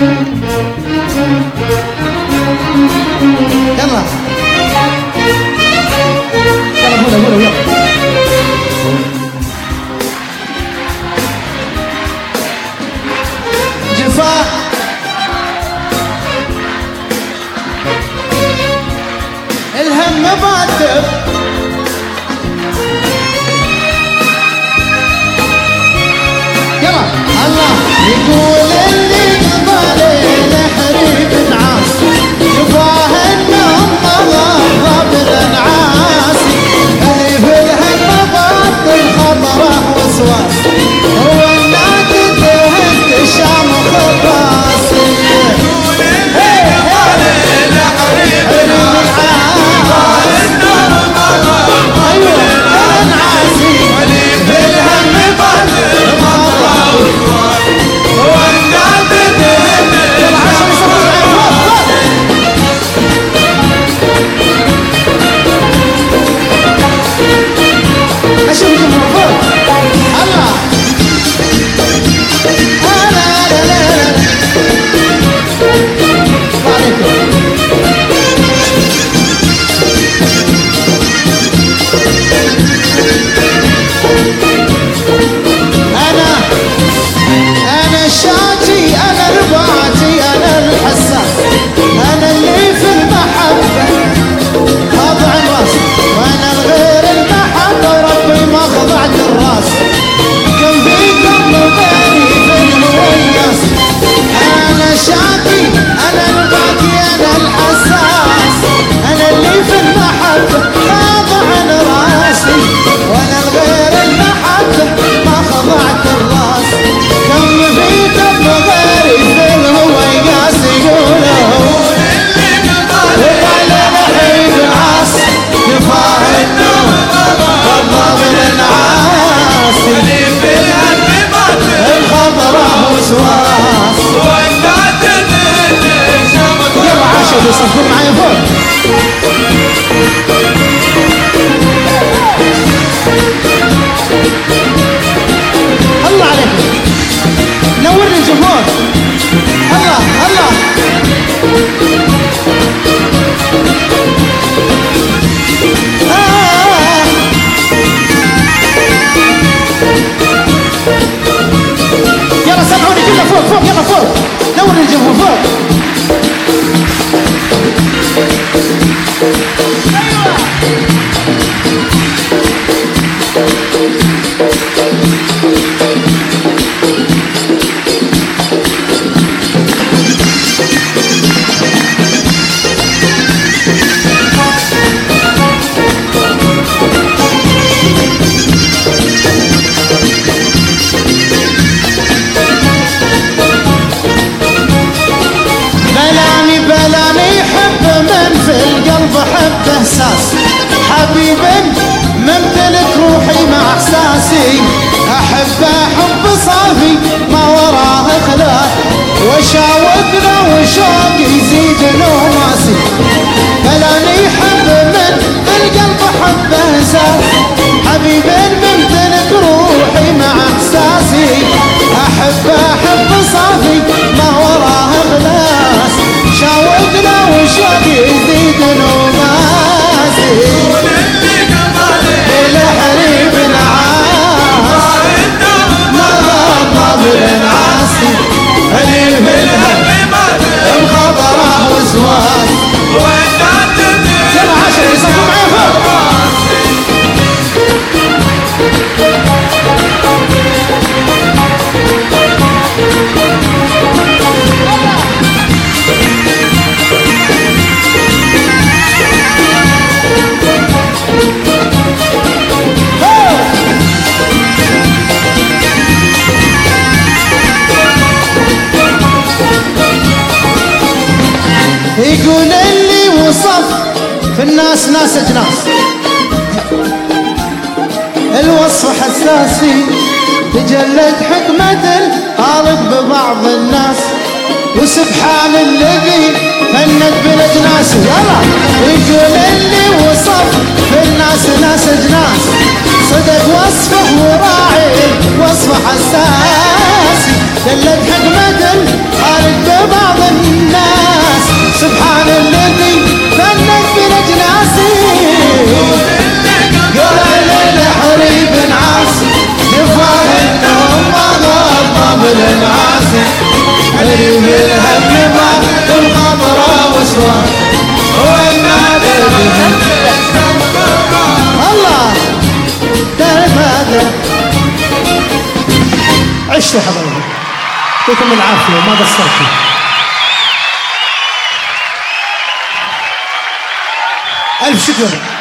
يلا يلا قولوا يلا. جفاء الهم باتب يلا. الله يقول اللي قبالي حريب نعاس جفاه النوم ضرب الانعاس اللي في الهم باطل خضره وسواس هو النادي تهد الشام خراس يقول اللي قبالي حريب نعاس جفاه النوم ضرب الانعاس اللي في الهم باطل خضره وسواس هو النادي تهد اشوف المفروض الله لا لا لا عليكم انا الشاجي انا رباعتي انا الحساس انا اللي في المحبه خضع الراس وانا غير المحبه ربي ما خضعت الراس كم في قلب غيري في الهوياس انا شاقي انا رباعتي انا الحساس انا اللي في المحبه خضع راسي وانا غير المحبه ما خضعت الراس كم في قلب غيري في الهوياس يقولوا جفاه النوم ضرب الانعاس اللي في الهم باطل الخضره وسواس والناد يلا عاشوا يصفون معايا فوق الله عليكم نورني الجمهور الله الله يلا سمعوني كلنا فوق فوق يلا فوق نور الجمهور فوق بلاني حب من في القلب حب احساس حبيب ممتلك روحي مع احساسي احبه حب صافي ما وراه خلاف وشاوقنا وشوق يزيد نوماسي بلاني حب من في القلب حب احساس حبيب ممتلك روحي مع احساسي احبه حب صافي ما وراه خلاص شاوقنا وشوق يزيد نوماسي الحريب نعاس ضرب الانعاس اللي في الهم الخضره وسواس يلا عشرة يصفوا معايا فوق يقول اللي وصف في الناس ناس اجناس الوصف حساسي تجلد حكمة الخالق ببعض الناس وسبحان الذي فند بالاجناس يلا يقول اللي وصف في الناس ناس اجناس صدق وصفه وراعي وصفه حساسي جلد حكمة الخالق ببعض من الهم ضاع والخطرة وصوان والنادر الله تمادى. عشتوا حبايبي، يعطيكم العافية وما قصرتوا. ألف شكر.